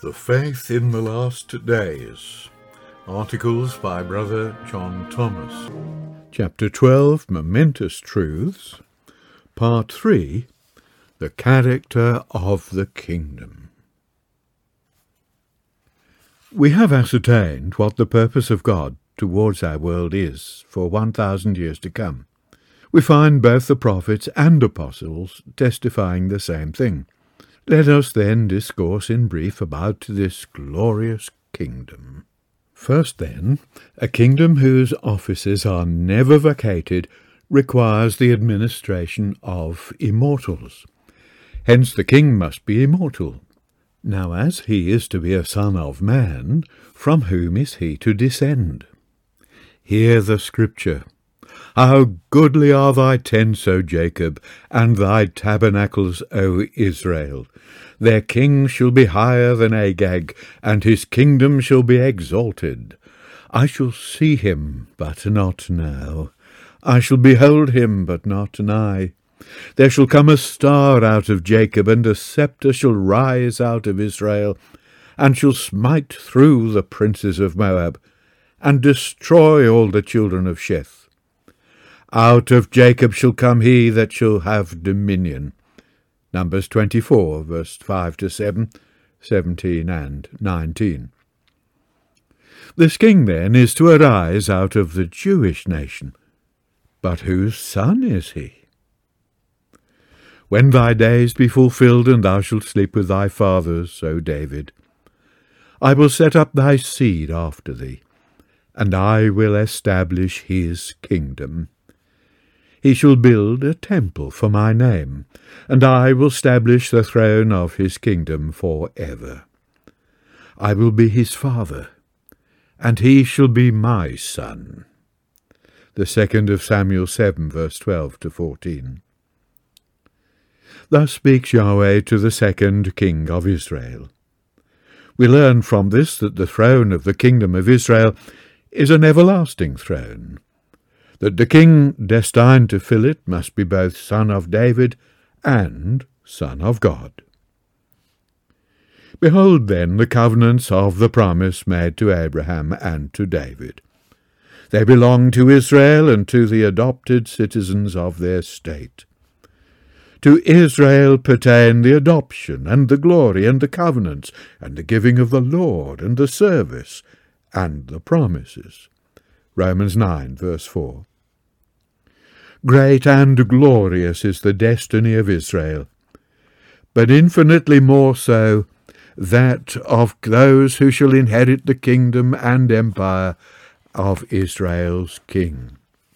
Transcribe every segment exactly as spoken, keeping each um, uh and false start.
The Faith in the Last Days. Articles by Brother John Thomas. Chapter twelve, Momentous Truths. Part three, The Character of the Kingdom. We have ascertained what the purpose of God towards our world is for one thousand years to come. We find both the prophets and apostles testifying the same thing. Let us then discourse in brief about this glorious kingdom. First then, a kingdom whose offices are never vacated requires the administration of immortals. Hence the king must be immortal. Now as he is to be a son of man, from whom is he to descend? Hear the scripture. How goodly are thy tents, O Jacob, and thy tabernacles, O Israel! Their king shall be higher than Agag, and his kingdom shall be exalted. I shall see him, but not now. I shall behold him, but not nigh. There shall come a star out of Jacob, and a sceptre shall rise out of Israel, and shall smite through the princes of Moab, and destroy all the children of Sheth. Out of Jacob shall come he that shall have dominion. Numbers twenty-four, verse five to seven, seventeen and nineteen. This king, then, is to arise out of the Jewish nation. But whose son is he? When thy days be fulfilled, and thou shalt sleep with thy fathers, O David, I will set up thy seed after thee, and I will establish his kingdom. He shall build a temple for my name, and I will establish the throne of his kingdom for ever. I will be his father, and he shall be my son. The second of Samuel seven, verse twelve to fourteen. Thus speaks Yahweh to the second king of Israel. We learn from this that the throne of the kingdom of Israel is an everlasting throne, that the king destined to fill it must be both son of David and son of God. Behold then the covenants of the promise made to Abraham and to David. They belong to Israel and to the adopted citizens of their state. To Israel pertain the adoption and the glory and the covenants and the giving of the Lord and the service and the promises. Romans nine, verse four. Great and glorious is the destiny of Israel, but infinitely more so that of those who shall inherit the kingdom and empire of Israel's king.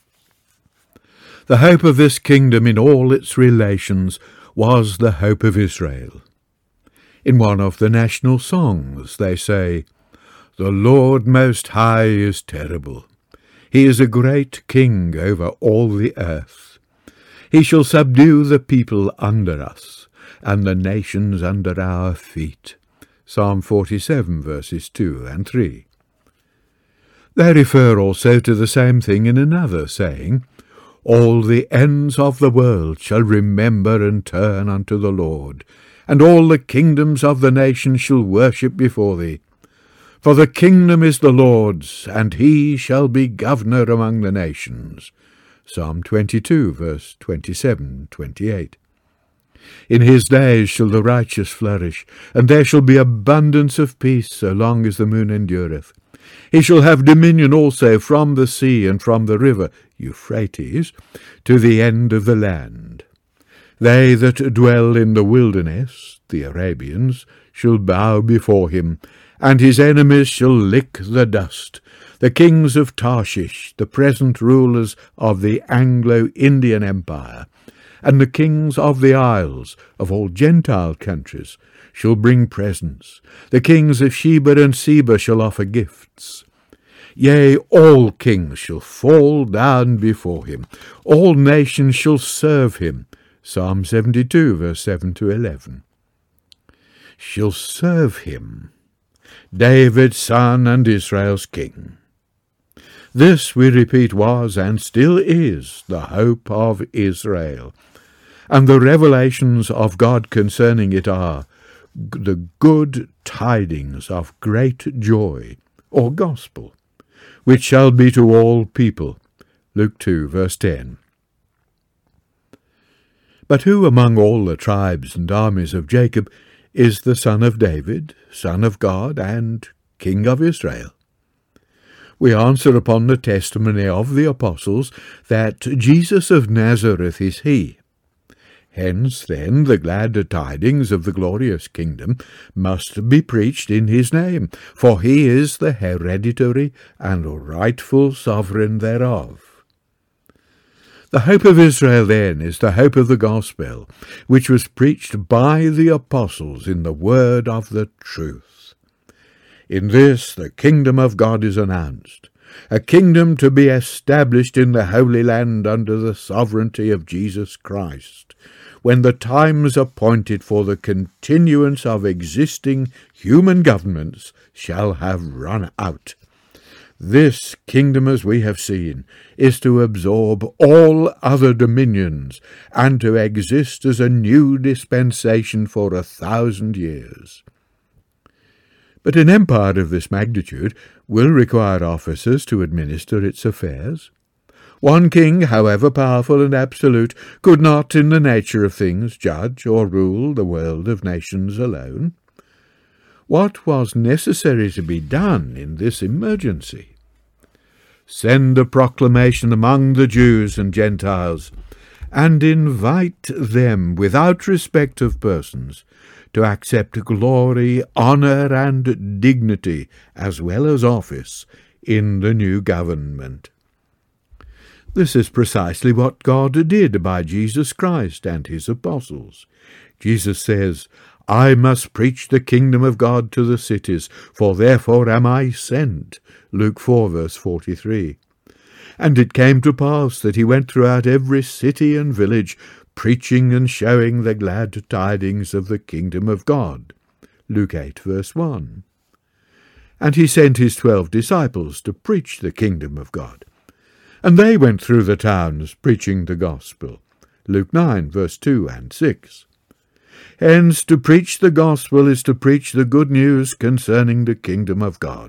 The hope of this kingdom in all its relations was the hope of Israel. In one of the national songs they say, "The Lord Most High is terrible. He is a great king over all the earth. He shall subdue the people under us, and the nations under our feet." Psalm forty-seven, verses two and three. They refer also to the same thing in another, saying, "All the ends of the world shall remember and turn unto the Lord, and all the kingdoms of the nations shall worship before thee. For the kingdom is the Lord's, and he shall be governor among the nations." Psalm twenty-two, verse twenty-seven, twenty-eight. In his days shall the righteous flourish, and there shall be abundance of peace so long as the moon endureth. He shall have dominion also from the sea and from the river Euphrates to the end of the land. They that dwell in the wilderness, the Arabians, shall bow before him, and his enemies shall lick the dust. The kings of Tarshish, the present rulers of the Anglo-Indian Empire, and the kings of the isles of all Gentile countries shall bring presents. The kings of Sheba and Seba shall offer gifts. Yea, all kings shall fall down before him. All nations shall serve him. Psalm seventy-two, verse seven to eleven. Shall serve him. David's son and Israel's king. This, we repeat, was and still is the hope of Israel, and the revelations of God concerning it are the good tidings of great joy, or gospel, which shall be to all people. Luke two, verse ten. But who among all the tribes and armies of Jacob is the son of David, son of God, and king of Israel? We answer upon the testimony of the apostles that Jesus of Nazareth is he. Hence, then, the glad tidings of the glorious kingdom must be preached in his name, for he is the hereditary and rightful sovereign thereof. The hope of Israel, then, is the hope of the gospel, which was preached by the apostles in the word of the truth. In this the kingdom of God is announced, a kingdom to be established in the Holy Land under the sovereignty of Jesus Christ, when the times appointed for the continuance of existing human governments shall have run out. This kingdom, as we have seen, is to absorb all other dominions and to exist as a new dispensation for a thousand years. But an empire of this magnitude will require officers to administer its affairs. One king, however powerful and absolute, could not in the nature of things judge or rule the world of nations alone. What was necessary to be done in this emergency? Send a proclamation among the Jews and Gentiles, and invite them, without respect of persons, to accept glory, honour, and dignity, as well as office, in the new government. This is precisely what God did by Jesus Christ and his apostles. Jesus says, I must preach the kingdom of God to the cities, for therefore am I sent. Luke four, verse forty-three. And it came to pass that he went throughout every city and village, preaching and showing the glad tidings of the kingdom of God. Luke eight, verse one. And he sent his twelve disciples to preach the kingdom of God. And they went through the towns, preaching the gospel. Luke nine, verse two and six. Hence, to preach the gospel is to preach the good news concerning the kingdom of God.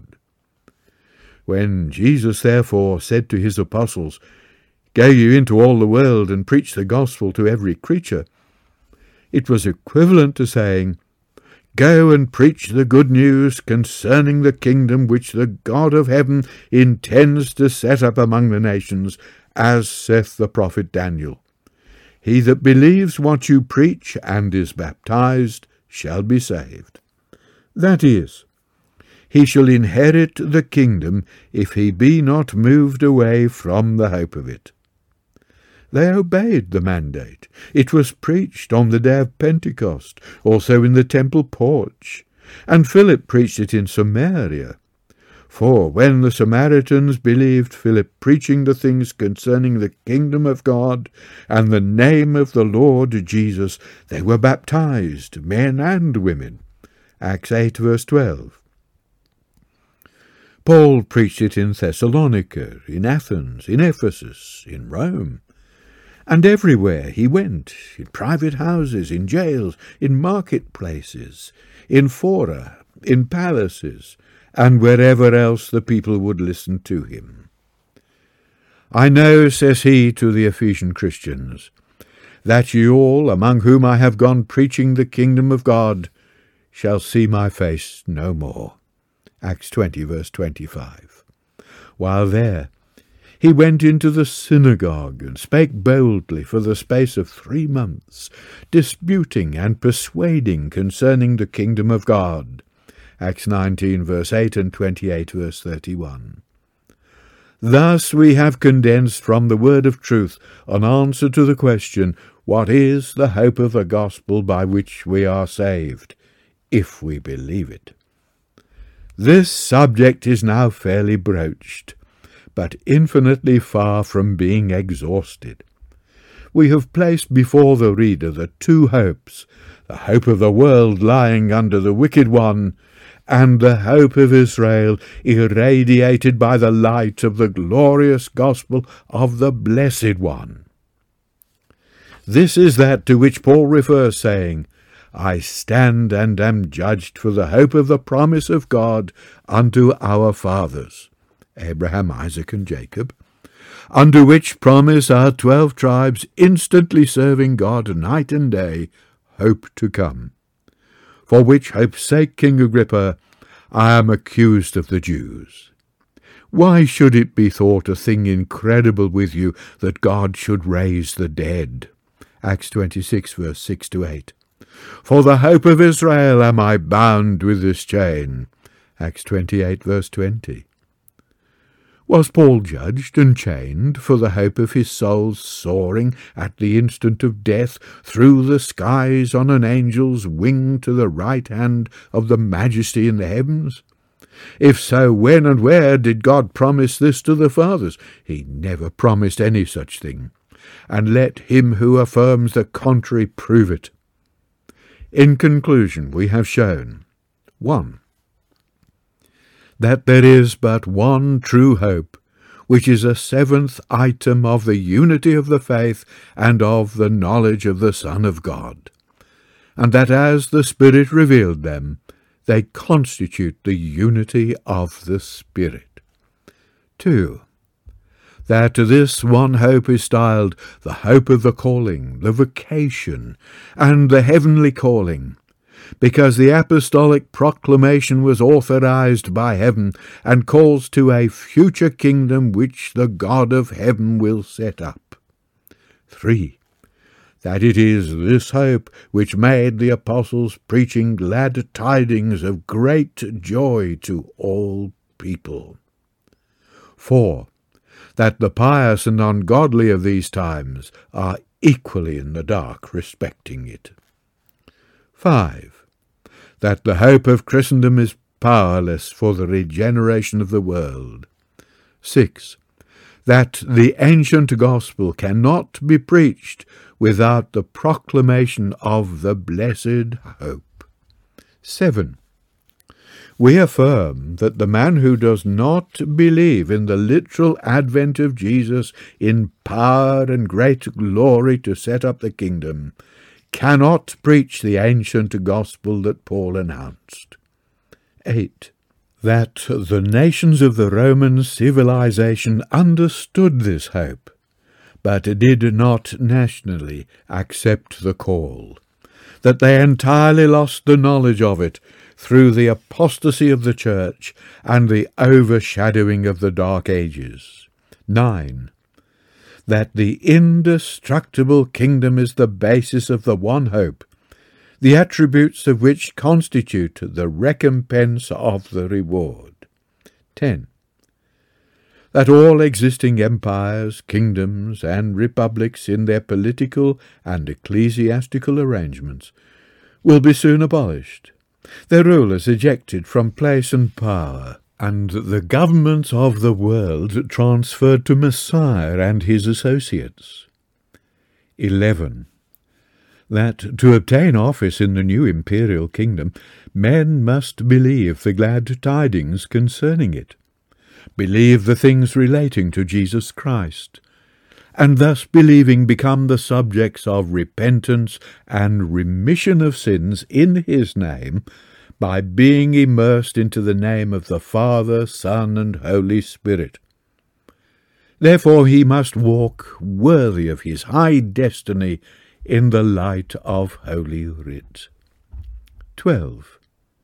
When Jesus therefore said to his apostles, Go ye into all the world and preach the gospel to every creature, it was equivalent to saying, Go and preach the good news concerning the kingdom which the God of heaven intends to set up among the nations, as saith the prophet Daniel. He that believes what you preach and is baptized shall be saved. That is, he shall inherit the kingdom if he be not moved away from the hope of it. They obeyed the mandate. It was preached on the day of Pentecost, also in the temple porch, and Philip preached it in Samaria. For when the Samaritans believed Philip preaching the things concerning the kingdom of God and the name of the Lord Jesus, they were baptized, men and women. Acts eight, verse twelve. Paul preached it in Thessalonica, in Athens, in Ephesus, in Rome. And everywhere he went, in private houses, in jails, in marketplaces, in fora, in palaces, and wherever else the people would listen to him. I know, says he to the Ephesian Christians, that ye all, among whom I have gone preaching the kingdom of God, shall see my face no more. Acts twenty, verse twenty-five. While there, he went into the synagogue and spake boldly for the space of three months, disputing and persuading concerning the kingdom of God. Acts nineteen, verse eight, and twenty-eight, verse thirty-one. Thus we have condensed from the word of truth an answer to the question, what is the hope of the gospel by which we are saved, if we believe it? This subject is now fairly broached, but infinitely far from being exhausted. We have placed before the reader the two hopes, the hope of the world lying under the wicked one, and the hope of Israel irradiated by the light of the glorious gospel of the Blessed One. This is that to which Paul refers, saying, I stand and am judged for the hope of the promise of God unto our fathers, Abraham, Isaac, and Jacob, unto which promise our twelve tribes, instantly serving God night and day, hope to come. For which hope's sake, King Agrippa, I am accused of the Jews. Why should it be thought a thing incredible with you that God should raise the dead? Acts twenty-six, verse six to eight. For the hope of Israel am I bound with this chain. Acts twenty-eight, verse twenty. Was Paul judged and chained for the hope of his soul soaring at the instant of death through the skies on an angel's wing to the right hand of the Majesty in the heavens? If so, when and where did God promise this to the fathers? He never promised any such thing. And let him who affirms the contrary prove it. In conclusion, we have shown, one, that there is but one true hope, which is a seventh item of the unity of the faith and of the knowledge of the Son of God, and that as the Spirit revealed them, they constitute the unity of the Spirit. Two, that this one hope is styled the hope of the calling, the vocation, and the heavenly calling, because the apostolic proclamation was authorized by heaven and calls to a future kingdom which the God of heaven will set up. Three, that it is this hope which made the apostles preaching glad tidings of great joy to all people. Four, that the pious and ungodly of these times are equally in the dark respecting it. Five, that the hope of Christendom is powerless for the regeneration of the world. Six, that the ancient gospel cannot be preached without the proclamation of the blessed hope. Seven, we affirm that the man who does not believe in the literal advent of Jesus in power and great glory to set up the kingdom cannot preach the ancient gospel that Paul announced. Eight, that the nations of the Roman civilization understood this hope, but did not nationally accept the call, that they entirely lost the knowledge of it through the apostasy of the church and the overshadowing of the Dark Ages. Nine, that the indestructible kingdom is the basis of the one hope, the attributes of which constitute the recompense of the reward. Ten, that all existing empires, kingdoms, and republics in their political and ecclesiastical arrangements will be soon abolished, their rulers ejected from place and power, and the governments of the world transferred to Messiah and his associates. Eleven, that to obtain office in the new imperial kingdom, men must believe the glad tidings concerning it, believe the things relating to Jesus Christ, and thus believing become the subjects of repentance and remission of sins in his name, by being immersed into the name of the Father, Son, and Holy Spirit. Therefore he must walk worthy of his high destiny in the light of Holy Writ. Twelve,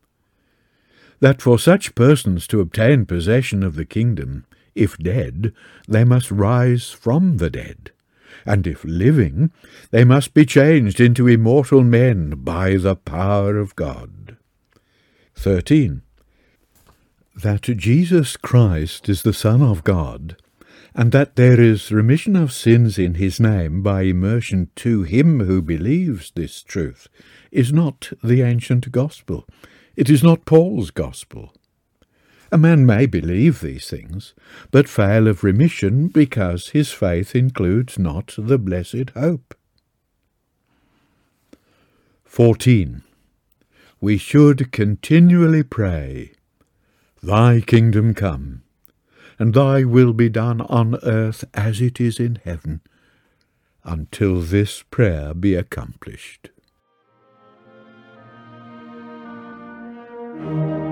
that for such persons to obtain possession of the kingdom, if dead, they must rise from the dead, and if living, they must be changed into immortal men by the power of God. Thirteen, that Jesus Christ is the Son of God, and that there is remission of sins in his name by immersion to him who believes this truth, is not the ancient gospel. It is not Paul's gospel. A man may believe these things, but fail of remission because his faith includes not the blessed hope. Fourteen, we should continually pray, Thy kingdom come, and thy will be done on earth as it is in heaven, until this prayer be accomplished. you.